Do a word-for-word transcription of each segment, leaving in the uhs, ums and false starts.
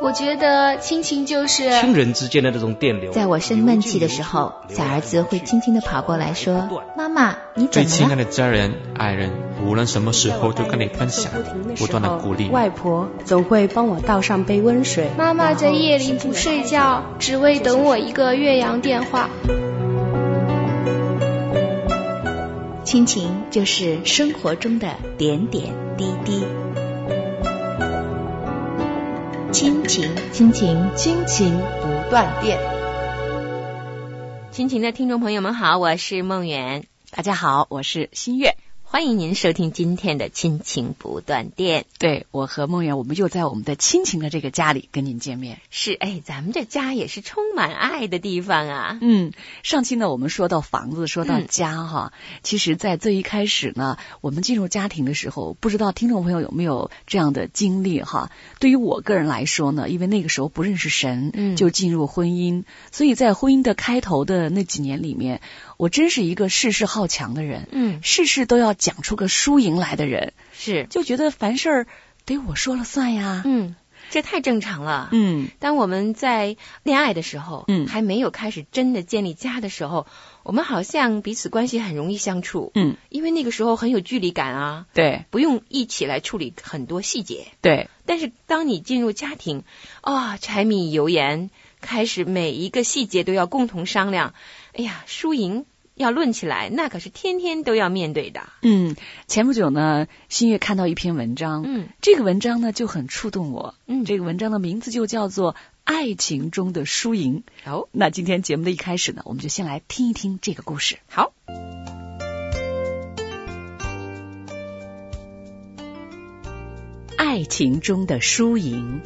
我觉得亲情就是亲人之间的这种电流。 在我生闷气的时候，小儿子会轻轻地跑过来说：妈妈，你怎么了？ 最亲爱的家人、爱人，无论什么时候都跟你分享，不断的鼓励。 外婆总会帮我倒上杯温水。 妈妈在夜里不睡觉，只为等我一个越洋电话。 亲情就是生活中的点点滴滴。亲情，亲情， 亲情不断电。 亲情的听众朋友们好，我是梦圆。 大家好，我是新月。 欢迎您收听今天的亲情不断电。 对，我和梦圆，我们又在我们的亲情的这个家里跟您见面。 是，哎，咱们这家也是充满爱的地方啊。 嗯，上期呢，我们说到房子，说到家哈、嗯，其实在最一开始呢，我们进入家庭的时候，不知道听众朋友有没有这样的经历哈？对于我个人来说呢，因为那个时候不认识神，嗯，就进入婚姻，所以在婚姻的开头的那几年里面，我真是一个事事好强的人，嗯，事事都要讲出个输赢来的人， 是， 就觉得凡事得我说了算呀， 嗯，这太正常了， 嗯， 当我们在恋爱的时候，嗯，还没有开始真的建立家的时候，我们好像彼此关系很容易相处，嗯，因为那个时候很有距离感啊， 对， 不用一起来处理很多细节， 对， 但是当你进入家庭，啊、哦，柴米油盐，开始每一个细节都要共同商量，哎呀，输赢要论起来，那可是天天都要面对的。 嗯，前不久呢，新月看到一篇文章，嗯，这个文章呢就很触动我，嗯，这个文章的名字就叫做《爱情中的输赢》。 好， 那今天节目的一开始呢，我们就先来听一听这个故事。 好， 爱情中的输赢。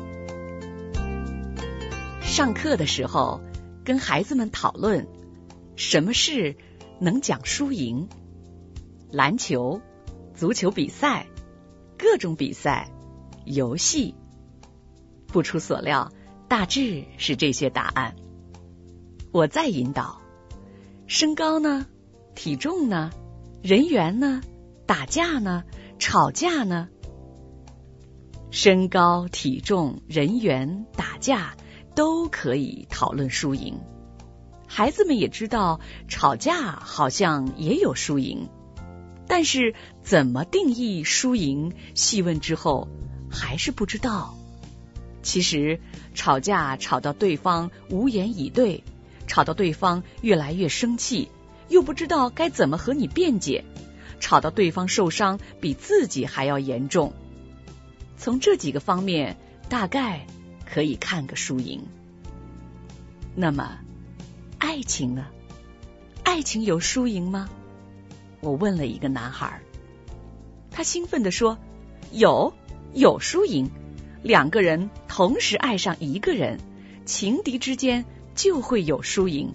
上课的时候，跟孩子们讨论什么事能讲输赢？篮球、足球比赛、各种比赛、游戏。不出所料，大致是这些答案。我再引导：身高呢？体重呢？人缘呢？打架呢？吵架呢？身高、体重、人缘、打架都可以讨论输赢。孩子们也知道吵架好像也有输赢，但是怎么定义输赢，细问之后还是不知道。其实吵架吵到对方无言以对，吵到对方越来越生气，又不知道该怎么和你辩解，吵到对方受伤比自己还要严重。从这几个方面大概可以看个输赢。那么爱情呢？爱情有输赢吗？我问了一个男孩，他兴奋地说：有，有输赢。两个人同时爱上一个人，情敌之间就会有输赢。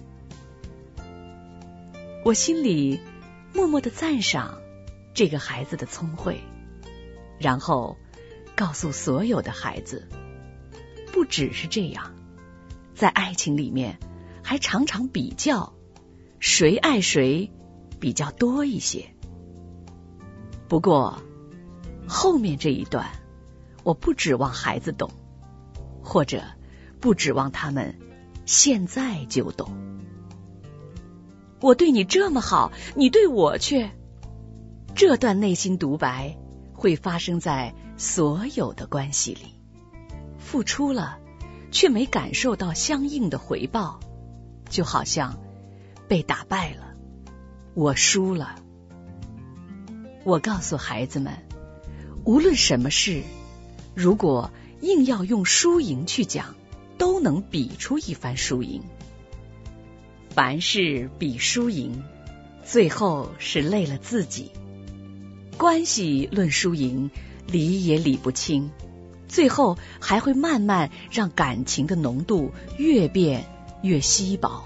我心里默默地赞赏这个孩子的聪慧，然后告诉所有的孩子，不只是这样，在爱情里面还常常比较，谁爱谁比较多一些。不过后面这一段，我不指望孩子懂，或者不指望他们现在就懂。我对你这么好，你对我却……这段内心独白会发生在所有的关系里，付出了却没感受到相应的回报，就好像被打败了，我输了。我告诉孩子们，无论什么事，如果硬要用输赢去讲，都能比出一番输赢。凡事比输赢，最后是累了自己。关系论输赢，理也理不清，最后还会慢慢让感情的浓度越变越稀薄。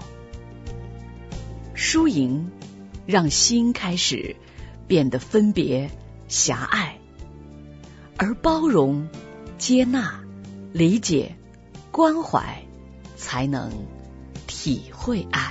输赢让心开始变得分别狭隘，而包容、接纳、理解、关怀，才能体会爱。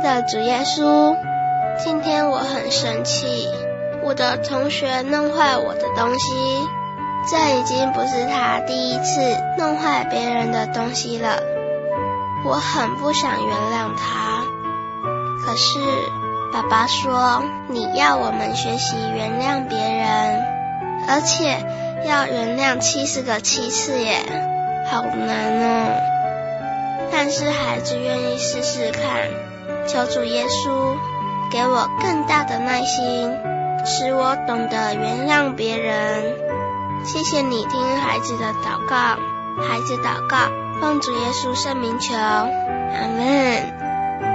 的主耶稣，今天我很生气，我的同学弄坏我的东西，这已经不是他第一次弄坏别人的东西了，我很不想原谅他。可是爸爸说你要我们学习原谅别人，而且要原谅七十个七次耶，好难哦。但是孩子愿意试试看，求主耶稣给我更大的耐心，使我懂得原谅别人。谢谢你听孩子的祷告，孩子祷告，奉主耶稣圣名求，阿们。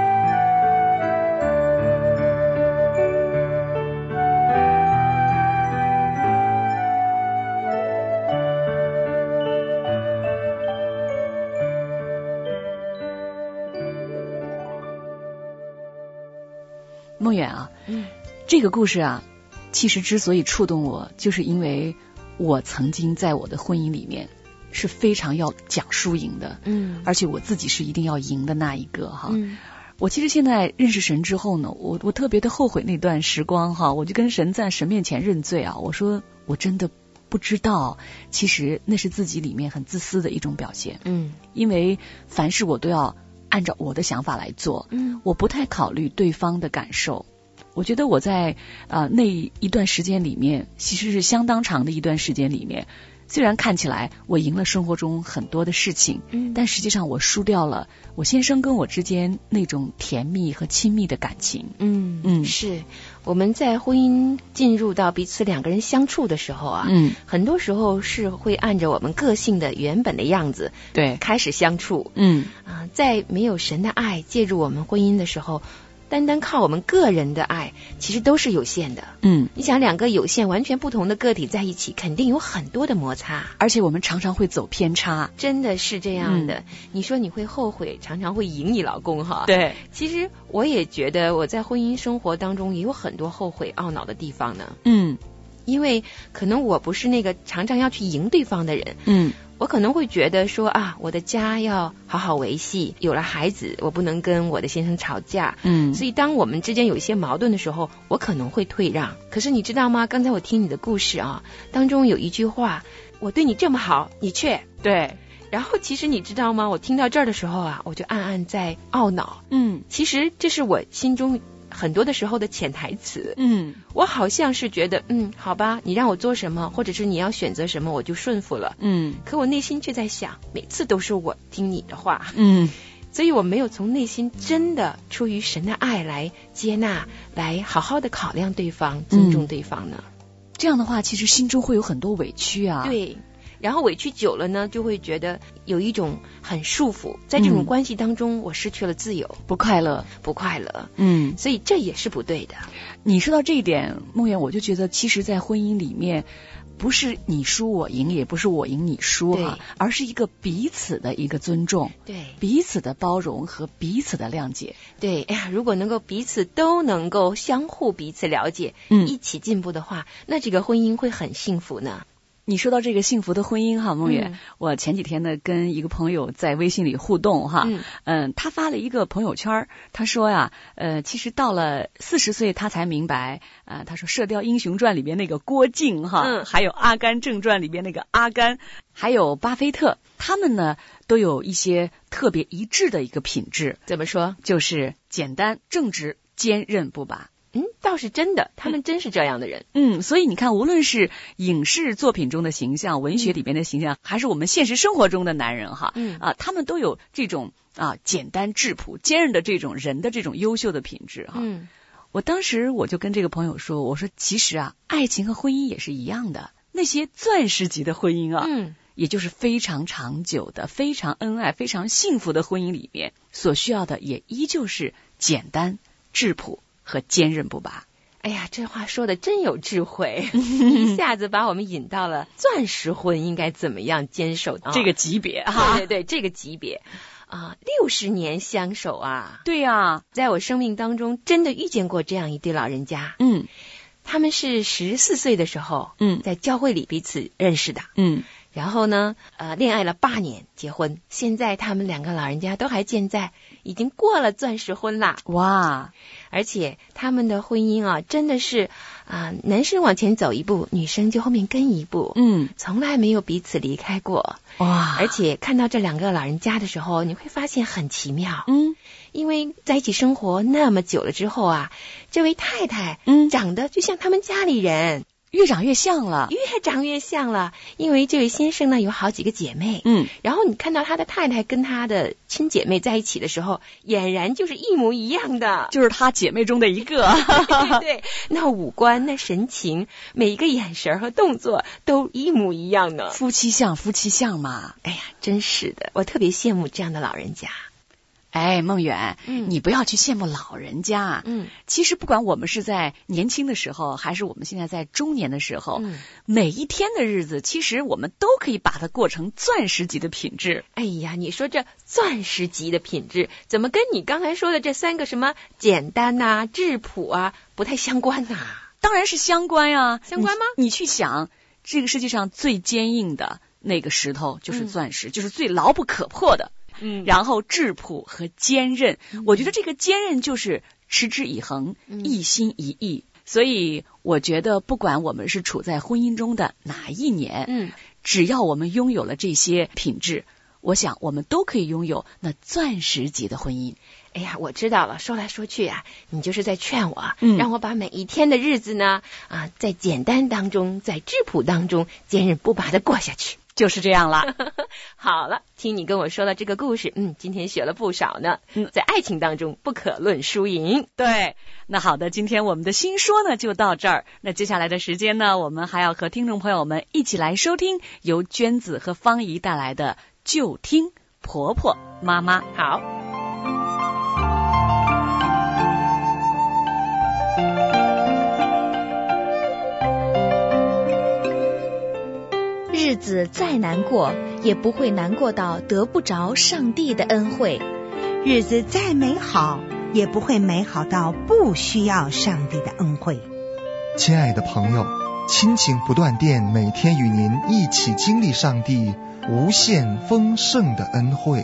梦远啊，嗯，这个故事啊，其实之所以触动我，就是因为我曾经在我的婚姻里面是非常要讲输赢的，嗯，而且我自己是一定要赢的那一个哈。嗯，我其实现在认识神之后呢，我我特别的后悔那段时光哈，我就跟神在神面前认罪啊，我说我真的不知道，其实那是自己里面很自私的一种表现，嗯，因为凡事我都要按照我的想法来做，嗯，我不太考虑对方的感受。我觉得我在呃那一段时间里面，其实是相当长的一段时间里面，虽然看起来我赢了生活中很多的事情，嗯，但实际上我输掉了我先生跟我之间那种甜蜜和亲密的感情。 嗯嗯，是我们在婚姻进入到彼此两个人相处的时候啊，嗯，很多时候是会按着我们个性的原本的样子，对，开始相处，嗯啊、呃，在没有神的爱介入我们婚姻的时候，单单靠我们个人的爱其实都是有限的，嗯，你想两个有限完全不同的个体在一起，肯定有很多的摩擦， 而且我们常常会走偏差， 真的是这样的、嗯、你说你会后悔常常会赢你老公哈， 对， 其实我也觉得我在婚姻生活当中也有很多后悔懊恼的地方呢， 嗯， 因为可能我不是那个常常要去赢对方的人，嗯，我可能会觉得说啊，我的家要好好维系，有了孩子我不能跟我的先生吵架，嗯，所以当我们之间有一些矛盾的时候，我可能会退让。可是你知道吗，刚才我听你的故事啊，当中有一句话，我对你这么好你却， 对， 然后其实你知道吗，我听到这儿的时候啊，我就暗暗在懊恼，嗯，其实这是我心中很多的时候的潜台词，嗯，我好像是觉得嗯好吧，你让我做什么或者是你要选择什么我就顺服了，嗯，可我内心却在想每次都是我听你的话，嗯，所以我没有从内心真的出于神的爱来接纳，来好好的考量对方，尊重对方呢、 嗯、这样的话其实心中会有很多委屈啊， 对，然后委屈久了呢，就会觉得有一种很束缚，在这种关系当中、嗯、我失去了自由， 不快乐不快乐，嗯，所以这也是不对的。 你说到这一点，梦圆，我就觉得其实在婚姻里面不是你输我赢，也不是我赢你输哈，而是一个彼此的一个尊重，对，彼此的包容和彼此的谅解。 对，哎呀，如果能够彼此都能够相互彼此了解，嗯，一起进步的话，那这个婚姻会很幸福呢。 你说到这个幸福的婚姻哈，梦圆、嗯，我前几天呢跟一个朋友在微信里互动哈，嗯，嗯他发了一个朋友圈，他说呀，呃，其实到了四十岁他才明白，呃，他说《射雕英雄传》里边那个郭靖哈，嗯，还有《阿甘正传》里边那个阿甘，还有巴菲特，他们呢都有一些特别一致的一个品质， 怎么说？ 就是简单、正直、坚韧不拔。 嗯，倒是真的，他们真是这样的人。 嗯，所以你看，无论是影视作品中的形象、文学里边的形象，嗯、还是我们现实生活中的男人哈，嗯啊，他们都有这种啊简单质朴、坚韧的这种人的这种优秀的品质哈。嗯，我当时我就跟这个朋友说，我说其实啊，爱情和婚姻也是一样的，那些钻石级的婚姻啊，嗯，也就是非常长久的、非常恩爱、非常幸福的婚姻里面，所需要的也依旧是简单、质朴和坚韧不拔。 哎呀，这话说的真有智慧，一下子把我们引到了钻石婚应该怎么样坚守、 哦、这个级别哈， 对对对，这个级别啊，六十年相守啊， 对呀、啊， 在我生命当中真的遇见过这样一对老人家，嗯，他们是十四岁的时候，嗯，在教会里彼此认识的，嗯。 然后呢，呃，恋爱了八年，结婚。现在他们两个老人家都还健在，已经过了钻石婚啦。 哇！ 而且他们的婚姻啊，真的是啊、呃，男生往前走一步，女生就后面跟一步， 嗯， 从来没有彼此离开过。 哇！ 而且看到这两个老人家的时候，你会发现很奇妙， 嗯， 因为在一起生活那么久了之后啊，这位太太， 嗯， 长得就像他们家里人。 越长越像了， 越长越像了。因为这位先生呢有好几个姐妹， 嗯， 然后你看到他的太太跟他的亲姐妹在一起的时候，俨然就是一模一样的， 就是他姐妹中的一个。 对对对，那五官、那神情，每一个眼神和动作都一模一样呢。 夫妻相，夫妻相嘛。 哎呀，真是的，我特别羡慕这样的老人家。 哎，梦远， 嗯， 你不要去羡慕老人家。 嗯， 其实不管我们是在年轻的时候，还是我们现在在中年的时候， 嗯， 每一天的日子，其实我们都可以把它过成钻石级的品质。 哎呀，你说这钻石级的品质，怎么跟你刚才说的这三个什么简单啊、质朴啊不太相关呐、啊？ 当然是相关啊， 相关吗？ 你, 你去想，这个世界上最坚硬的那个石头就是钻石，嗯、就是最牢不可破的。 嗯， 然后质朴和坚韧，嗯、我觉得这个坚韧就是持之以恒，嗯、一心一意。所以我觉得，不管我们是处在婚姻中的哪一年， 嗯， 只要我们拥有了这些品质，我想我们都可以拥有那钻石级的婚姻。 哎呀，我知道了，说来说去啊，你就是在劝我， 嗯， 让我把每一天的日子呢，啊，在简单当中，在质朴当中，坚韧不拔的过下去。 就是这样了。 好了，听你跟我说了这个故事，嗯，今天学了不少呢。 嗯， 在爱情当中不可论输赢。 对，那好的，今天我们的新说呢就到这儿。那接下来的时间呢，我们还要和听众朋友们一起来收听由娟子和方怡带来的《就听婆婆妈妈》。 好。 日子再难过，也不会难过到得不着上帝的恩惠； 日子再美好，也不会美好到不需要上帝的恩惠。 亲爱的朋友，亲情不断电，每天与您一起经历上帝无限丰盛的恩惠。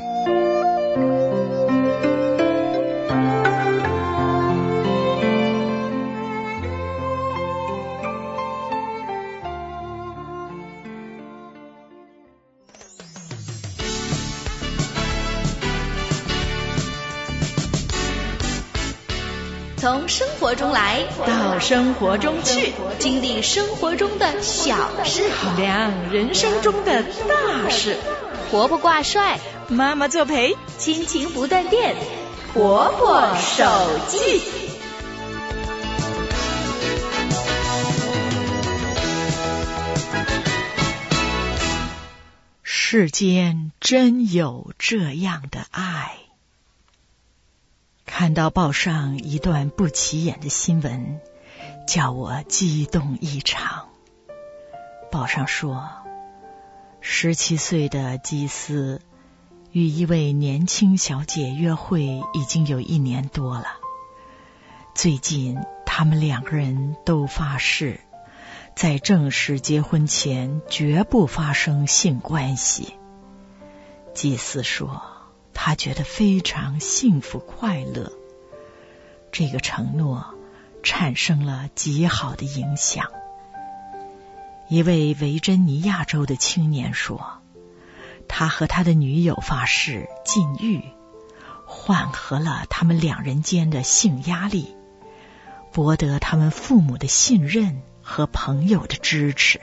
从生活中来到生活中去，经历生活中的小事， 考量人生中的大事。 婆婆挂帅， 妈妈作陪， 亲情不断电，婆婆手记。 世间真有这样的爱。看到报上一段不起眼的新闻，叫我激动异常。报上说，十七岁的祭司与一位年轻小姐约会已经有一年多了。最近他们两个人都发誓，在正式结婚前绝不发生性关系。祭司说，他觉得非常幸福快乐，这个承诺产生了极好的影响。一位维珍尼亚州的青年说，他和他的女友发誓禁欲，缓和了他们两人间的性压力，博得他们父母的信任和朋友的支持。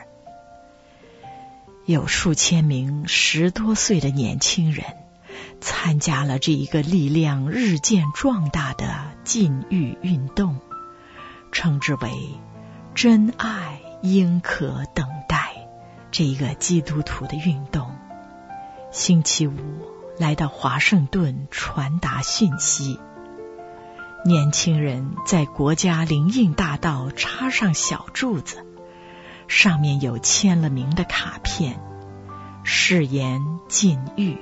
有数千名十多岁的年轻人参加了这一个力量日渐壮大的禁欲运动，称之为真爱应可等待这一个基督徒的运动。星期五来到华盛顿传达讯息，年轻人在国家灵印大道插上小柱子，上面有签了名的卡片，誓言禁欲。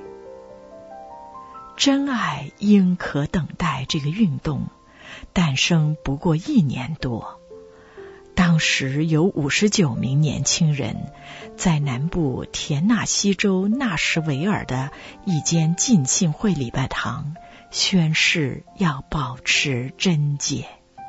真爱应可等待这个运动诞生不过一年多，当当时有五十九名年轻人在南部田纳西州纳什维尔的一间浸信会礼拜堂宣誓要保持贞洁。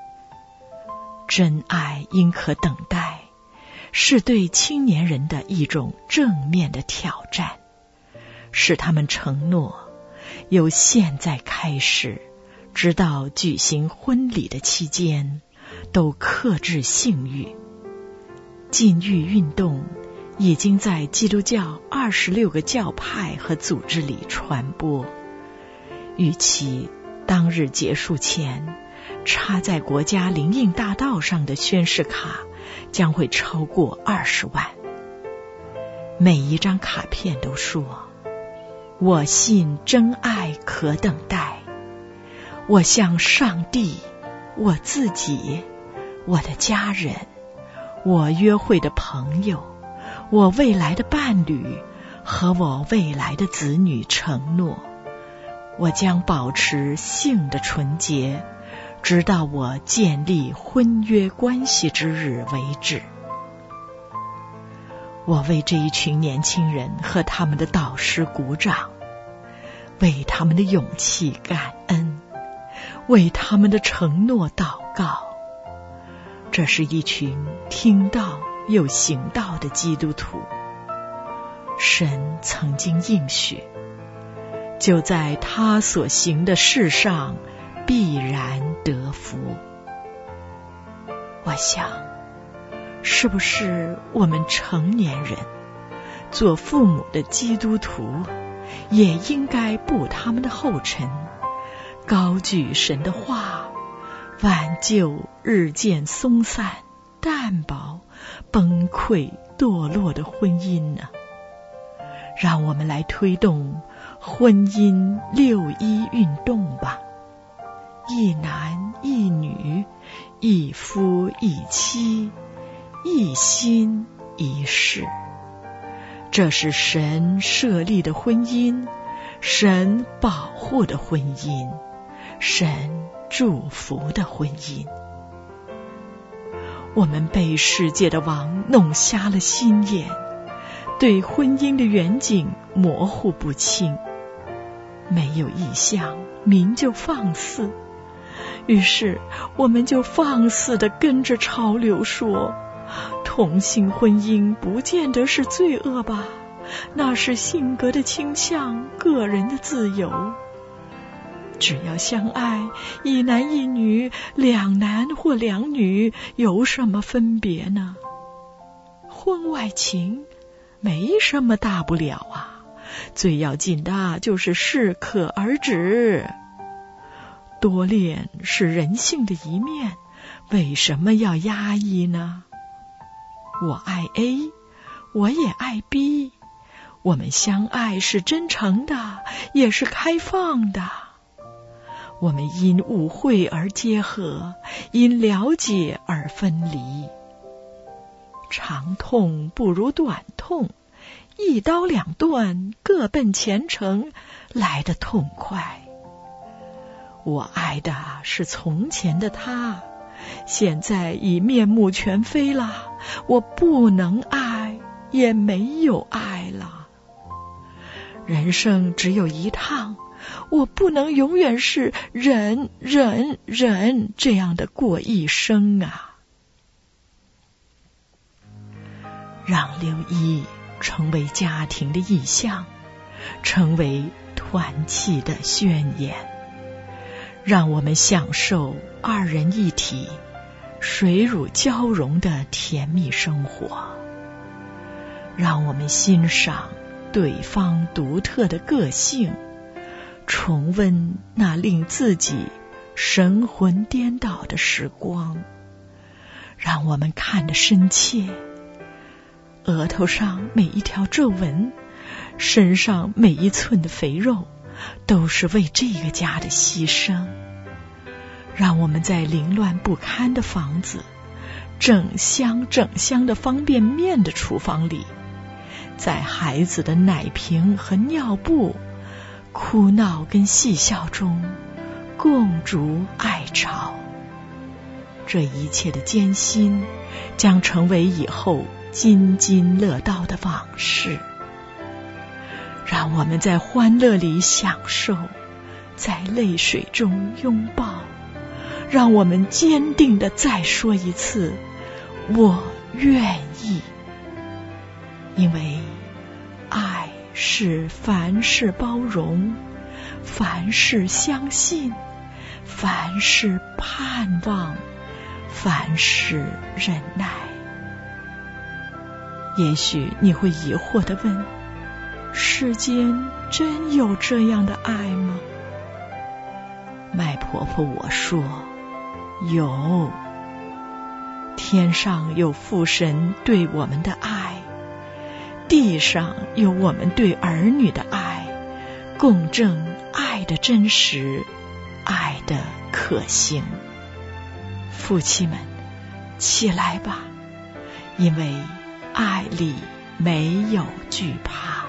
真爱应可等待，是对青年人的一种正面的挑战，使他们承诺由现在开始直到举行婚礼的期间都克制性欲。禁欲运动已经在基督教二十六个教派和组织里传播，预期当日结束前插在国家灵印大道上的宣誓卡将会超过二十万。每一张卡片都说：我信真爱可等待，我向上帝、我自己、我的家人、我约会的朋友、我未来的伴侣和我未来的子女承诺，我将保持性的纯洁，直到我建立婚约关系之日为止。我为这一群年轻人和他们的导师鼓掌，为他们的勇气感恩，为他们的承诺祷告。这是一群听道又行道的基督徒。神曾经应许，就在他所行的事上必然得福。我想，是不是我们成年人做父母的基督徒也应该步他们的后尘，高举神的话，挽救日渐松散、淡薄、崩溃、堕落的婚姻呢？让我们来推动婚姻六一运动吧。一男一女，一夫一妻，一心一世。这是神设立的婚姻，神保护的婚姻，神祝福的婚姻。我们被世界的王弄瞎了心眼，对婚姻的远景模糊不清，没有意向，民就放肆。于是我们就放肆地跟着潮流说，同性婚姻不见得是罪恶吧，那是性格的倾向，个人的自由。只要相爱，一男一女，两男或两女，有什么分别呢？婚外情没什么大不了啊，最要紧的就是适可而止。多恋是人性的一面，为什么要压抑呢？我爱 A， 我也爱 B， 我们相爱是真诚的，也是开放的。我们因误会而结合，因了解而分离。长痛不如短痛，一刀两断，各奔前程，来得痛快。我爱的是从前的他，现在已面目全非了，我不能爱，也没有爱了。人生只有一趟，我不能永远是忍忍忍这样的过一生啊！让六一成为家庭的意象，成为团契的宣言，让我们享受二人一体、水乳交融的甜蜜生活，让我们欣赏对方独特的个性，重温那令自己神魂颠倒的时光，让我们看得深切，额头上每一条皱纹，身上每一寸的肥肉，都是为这个家的牺牲。让我们在凌乱不堪的房子，整箱整箱的方便面的厨房里，在孩子的奶瓶和尿布、哭闹跟嬉笑中共筑爱巢。 这一切的艰辛将成为以后津津乐道的往事。让我们在欢乐里享受，在泪水中拥抱。让我们坚定地再说一次，我愿意。因为爱是凡事包容，凡事相信，凡事盼望，凡事忍耐。也许你会疑惑地问，世间真有这样的爱吗？麦婆婆我说，有。天上有父神对我们的爱，地上有我们对儿女的爱，共证爱的真实，爱的可行。父亲们，起来吧，因为爱里没有惧怕。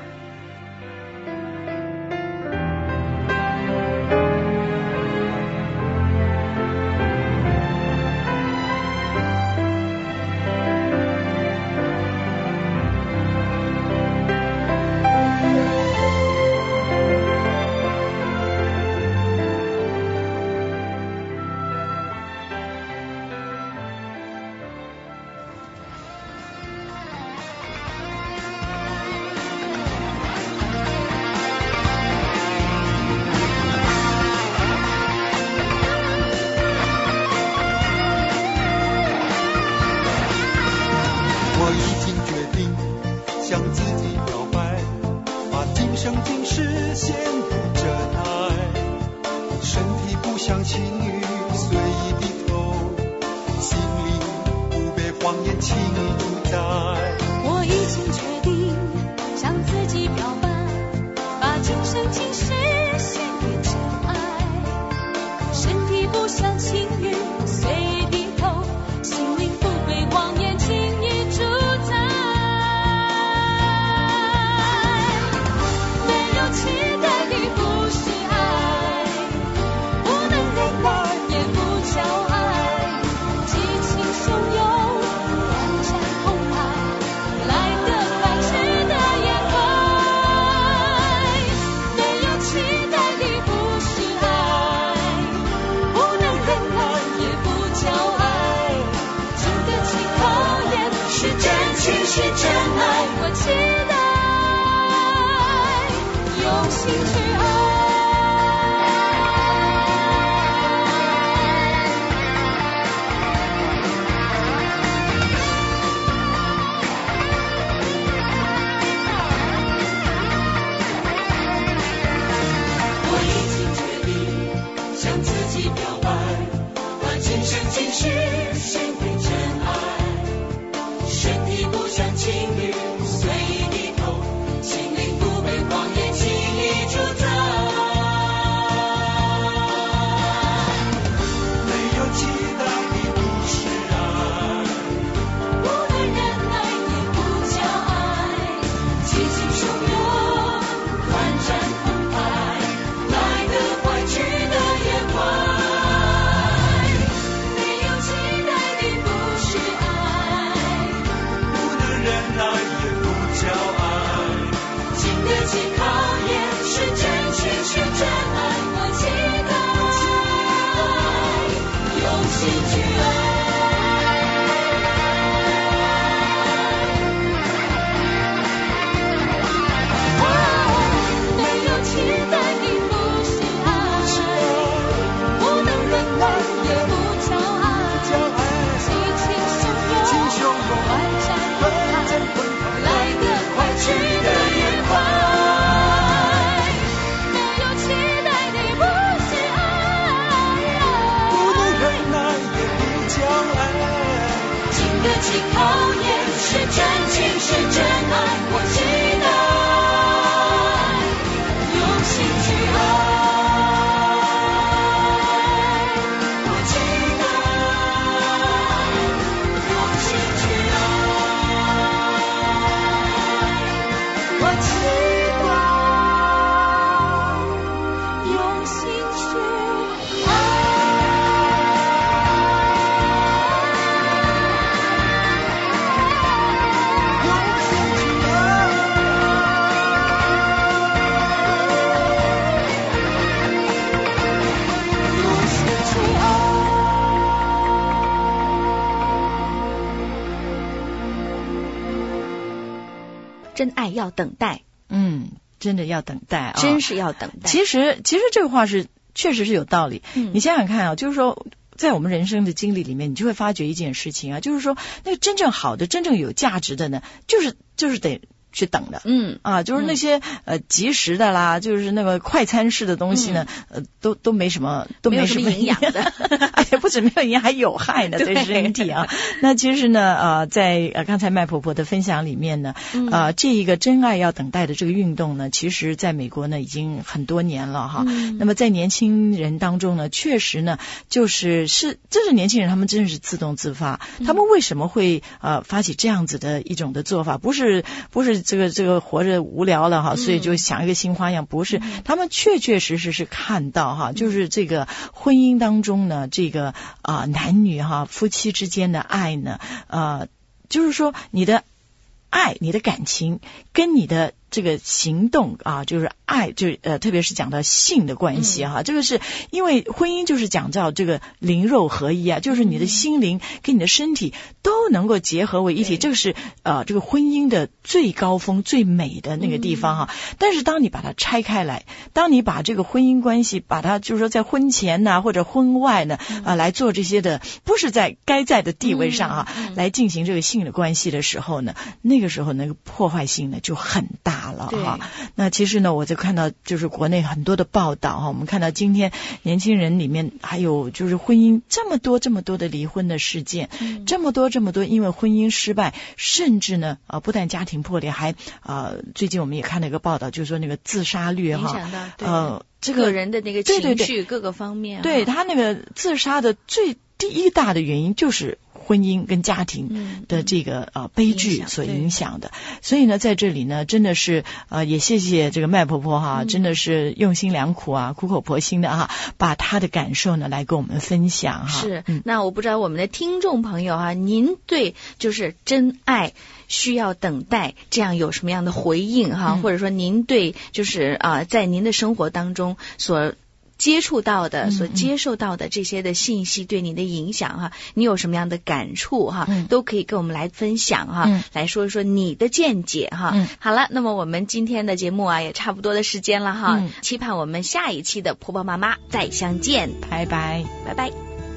真爱要等待。 嗯，真的要等待啊， 真是要等待。 其实，其实这个话是确实是有道理。嗯，你想想看啊，就是说，在我们人生的经历里面，你就会发觉一件事情啊，就是说，那个真正好的、真正有价值的呢，就是就是得去等的。 嗯啊，就是那些、嗯、呃即时的啦，就是那个快餐式的东西呢，嗯、呃，都都没什么，都没什么营养的， 而且不止没有营养，还有害呢，对身体啊。那其实呢，呃，在呃刚才麦婆婆的分享里面呢，呃，这一个真爱要等待的这个运动呢，其实在美国呢已经很多年了哈。嗯、那么在年轻人当中呢，确实呢，就是是这是年轻人他们真是自动自发，嗯、他们为什么会呃发起这样子的一种的做法？不是不是这个这个活着无聊了哈，所以就想一个新花样，不是，他们确确实实是看到哈，就是这个婚姻当中呢，这个啊、呃、男女哈夫妻之间的爱呢，呃，就是说你的爱、你的感情跟你的这个行动啊，就是爱，就呃，特别是讲到性的关系哈、啊嗯，这个是因为婚姻就是讲到这个灵肉合一啊，就是你的心灵跟你的身体都能够结合为一体，这个是呃这个婚姻的最高峰、最美的那个地方哈、啊嗯。但是当你把它拆开来，当你把这个婚姻关系，把它就是说在婚前呐、啊、或者婚外呢啊、呃、来做这些的，不是在该在的地位上啊、嗯嗯、来进行这个性的关系的时候呢，那个时候那个破坏性呢就很大了哈。那其实呢，我就看到就是国内很多的报道哈，我们看到今天年轻人里面还有就是婚姻这么多这么多的离婚的事件，嗯、这么多这么多因为婚姻失败，甚至呢啊、呃、不但家庭破裂，还啊、呃、最近我们也看了一个报道，就是说那个自杀率哈，影响到呃这个个人的那个情绪对对对各个方面， 对他那个自杀的最第一大的原因就是婚姻跟家庭的这个呃悲剧所影响的，所以呢，在这里呢，真的是呃也谢谢这个麦婆婆哈，真的是用心良苦啊，苦口婆心的哈，把她的感受呢来跟我们分享哈。 是，嗯、那我不知道我们的听众朋友哈，您对就是真爱需要等待这样有什么样的回应哈，嗯、或者说您对就是啊、呃、在您的生活当中所接触到的、所接受到的这些的信息对你的影响哈，你有什么样的感触哈，嗯、都可以跟我们来分享哈，嗯、来说一说你的见解哈。嗯、好了，那么我们今天的节目啊也差不多的时间了哈，嗯、期盼我们下一期的婆婆妈妈再相见， 拜拜， 拜拜。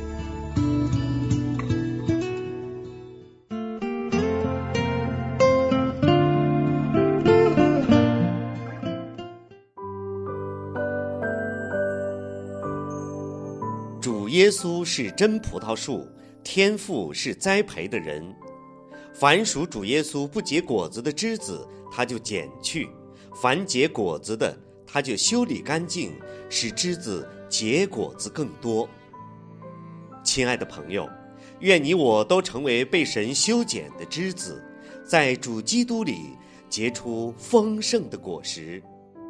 主耶稣是真葡萄树，天父是栽培的人。凡属主耶稣不结果子的枝子，他就剪去；凡结果子的，他就修理干净，使枝子结果子更多。亲爱的朋友，愿你我都成为被神修剪的枝子，在主基督里结出丰盛的果实。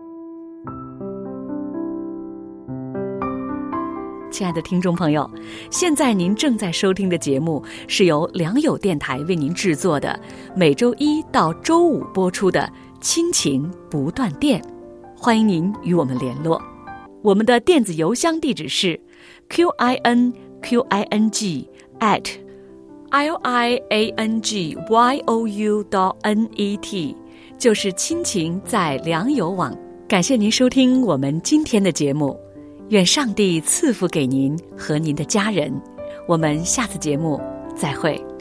亲爱的听众朋友，现在您正在收听的节目是由良友电台为您制作的，每周一到周五播出的亲情不断电，欢迎您与我们联络。我们的电子邮箱地址是 q i n q i n g at l i a n g y o u dot n e t， 就是亲情在良友网。感谢您收听我们今天的节目，愿上帝赐福给您和您的家人，我们下次节目再会。